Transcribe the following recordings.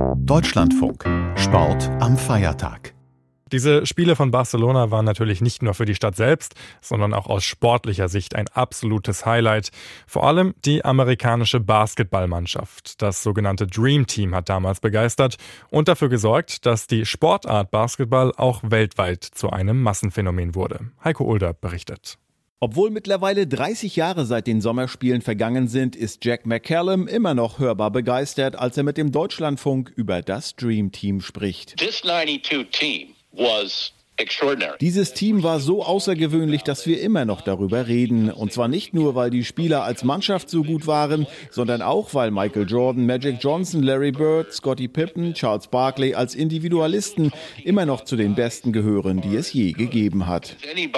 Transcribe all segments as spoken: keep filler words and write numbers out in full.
Deutschlandfunk. Sport am Feiertag. Diese Spiele von Barcelona waren natürlich nicht nur für die Stadt selbst, sondern auch aus sportlicher Sicht ein absolutes Highlight. Vor allem die amerikanische Basketballmannschaft. Das sogenannte Dream Team hat damals begeistert und dafür gesorgt, dass die Sportart Basketball auch weltweit zu einem Massenphänomen wurde. Heiko Ulder berichtet. Obwohl mittlerweile dreißig Jahre seit den Sommerspielen vergangen sind, ist Jack McCallum immer noch hörbar begeistert, als er mit dem Deutschlandfunk über das Dream Team spricht. This ninety-two team was extraordinary. Dieses Team war so außergewöhnlich, dass wir immer noch darüber reden. Und zwar nicht nur, weil die Spieler als Mannschaft so gut waren, sondern auch, weil Michael Jordan, Magic Johnson, Larry Bird, Scottie Pippen, Charles Barkley als Individualisten immer noch zu den Besten gehören, die es je gegeben hat.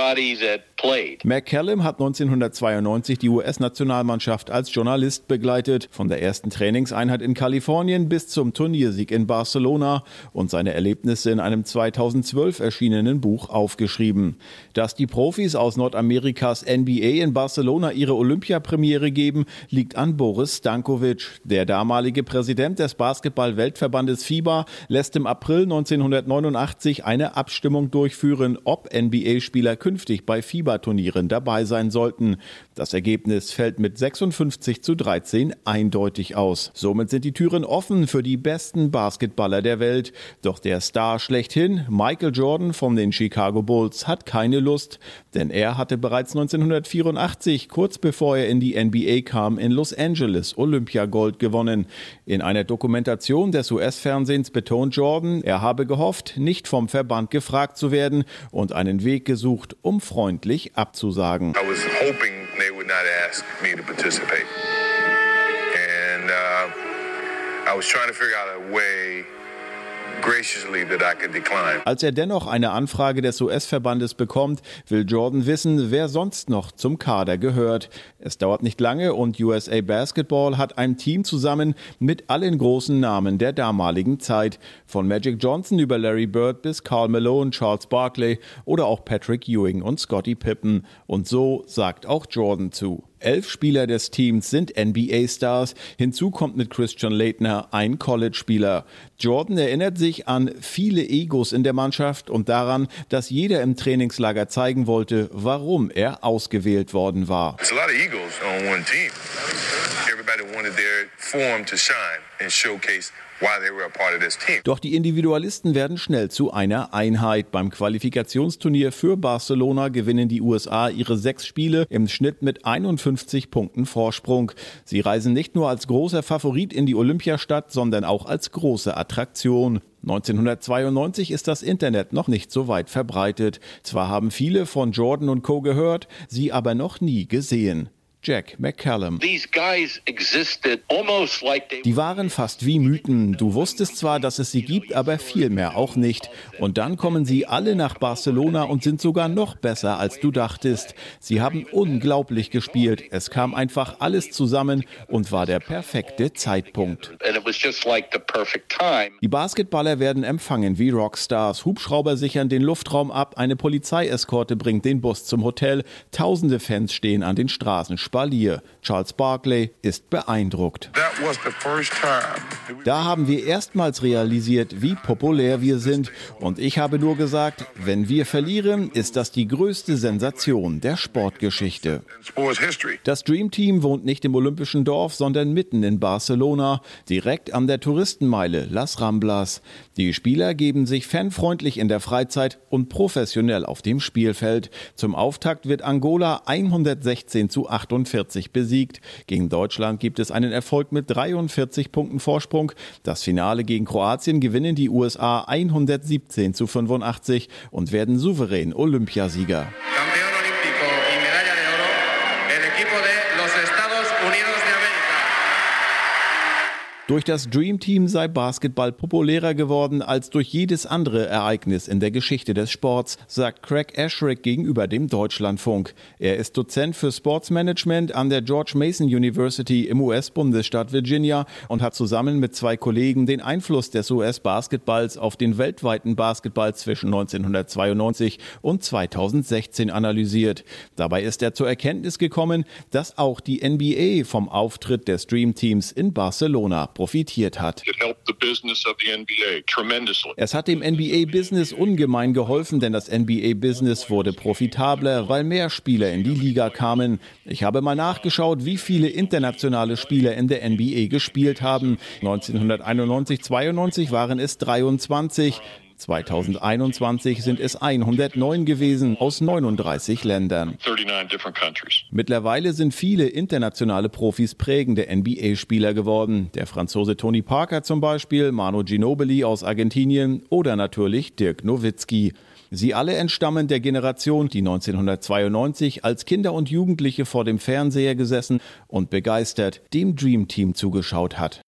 McCallum hat neunzehnhundertzweiundneunzig die U S-Nationalmannschaft als Journalist begleitet, von der ersten Trainingseinheit in Kalifornien bis zum Turniersieg in Barcelona und seine Erlebnisse in einem zweitausendzwölf erschienenen Buch aufgeschrieben. Dass die Profis aus Nordamerikas N B A in Barcelona ihre Olympiapremiere geben, liegt an Boris Stankovic. Der damalige Präsident des Basketball-Weltverbandes FIBA lässt im April neunzehnhundertneunundachtzig eine Abstimmung durchführen, ob N B A-Spieler künftig bei FIBA-Turnieren dabei sein sollten. Das Ergebnis fällt mit sechsundfünfzig zu dreizehn eindeutig aus. Somit sind die Türen offen für die besten Basketballer der Welt. Doch der Star schlechthin, Michael Jordan von den Chicago Bulls, hat keine Lust, denn er hatte bereits neunzehnhundertvierundachtzig, kurz bevor er in die N B A kam, in Los Angeles Olympiagold gewonnen. In einer Dokumentation des U S-Fernsehens betont Jordan, er habe gehofft, nicht vom Verband gefragt zu werden und einen Weg gesucht, um freundlich abzusagen. I was hoping they would not ask me to participate. And uh, I was trying to figure out a way graciously that I could decline. Als er dennoch eine Anfrage des U S-Verbandes bekommt, will Jordan wissen, wer sonst noch zum Kader gehört. Es dauert nicht lange und U S A Basketball hat ein Team zusammen mit allen großen Namen der damaligen Zeit. Von Magic Johnson über Larry Bird bis Karl Malone, Charles Barkley oder auch Patrick Ewing und Scottie Pippen. Und so sagt auch Jordan zu. Elf Spieler des Teams sind N B A-Stars. Hinzu kommt mit Christian Laettner ein College-Spieler. Jordan erinnert sich an viele Egos in der Mannschaft und daran, dass jeder im Trainingslager zeigen wollte, warum er ausgewählt worden war. There's a lot of egos on one team. Everybody wanted their form to shine and showcase why they were a part of this team. Doch die Individualisten werden schnell zu einer Einheit. Beim Qualifikationsturnier für Barcelona gewinnen die U S A ihre sechs Spiele im Schnitt mit einundfünfzig Punkten Vorsprung. Sie reisen nicht nur als großer Favorit in die Olympiastadt, sondern auch als große Attraktion. neunzehnhundertzweiundneunzig ist das Internet noch nicht so weit verbreitet. Zwar haben viele von Jordan und Co. gehört, sie aber noch nie gesehen. Jack McCallum. Die waren fast wie Mythen. Du wusstest zwar, dass es sie gibt, aber viel mehr auch nicht. Und dann kommen sie alle nach Barcelona und sind sogar noch besser, als du dachtest. Sie haben unglaublich gespielt. Es kam einfach alles zusammen und war der perfekte Zeitpunkt. Die Basketballer werden empfangen wie Rockstars. Hubschrauber sichern den Luftraum ab, eine Polizeieskorte bringt den Bus zum Hotel. Tausende Fans stehen an den Straßen. Spalier. Charles Barkley ist beeindruckt. Da haben wir erstmals realisiert, wie populär wir sind. Und ich habe nur gesagt, wenn wir verlieren, ist das die größte Sensation der Sportgeschichte. Das Dream Team wohnt nicht im Olympischen Dorf, sondern mitten in Barcelona, direkt an der Touristenmeile Las Ramblas. Die Spieler geben sich fanfreundlich in der Freizeit und professionell auf dem Spielfeld. Zum Auftakt wird Angola hundertsechzehn zu achtundvierzig besiegt. Gegen Deutschland gibt es einen Erfolg mit dreiundvierzig Punkten Vorsprung. Das Finale gegen Kroatien gewinnen die U S A hundertsiebzehn zu fünfundachtzig und werden souverän Olympiasieger. Durch das Dream Team sei Basketball populärer geworden als durch jedes andere Ereignis in der Geschichte des Sports, sagt Craig Ashrick gegenüber dem Deutschlandfunk. Er ist Dozent für Sportsmanagement an der George Mason University im U S-Bundesstaat Virginia und hat zusammen mit zwei Kollegen den Einfluss des U S-Basketballs auf den weltweiten Basketball zwischen neunzehnhundertzweiundneunzig und zweitausendsechzehn analysiert. Dabei ist er zur Erkenntnis gekommen, dass auch die N B A vom Auftritt des Dream Teams in Barcelona profitiert hat. It helped the business of the N B A tremendously. Es hat dem N B A-Business ungemein geholfen, denn das N B A-Business wurde profitabler, weil mehr Spieler in die Liga kamen. Ich habe mal nachgeschaut, wie viele internationale Spieler in der N B A gespielt haben. neunzehnhunderteinundneunzig zweiundneunzig waren es dreiundzwanzig. zweitausendeinundzwanzig sind es hundertneun gewesen aus neununddreißig Ländern. Mittlerweile sind viele internationale Profis prägende N B A-Spieler geworden. Der Franzose Tony Parker zum Beispiel, Manu Ginobili aus Argentinien oder natürlich Dirk Nowitzki. Sie alle entstammen der Generation, die neunzehnhundertzweiundneunzig als Kinder und Jugendliche vor dem Fernseher gesessen und begeistert dem Dream Team zugeschaut hat.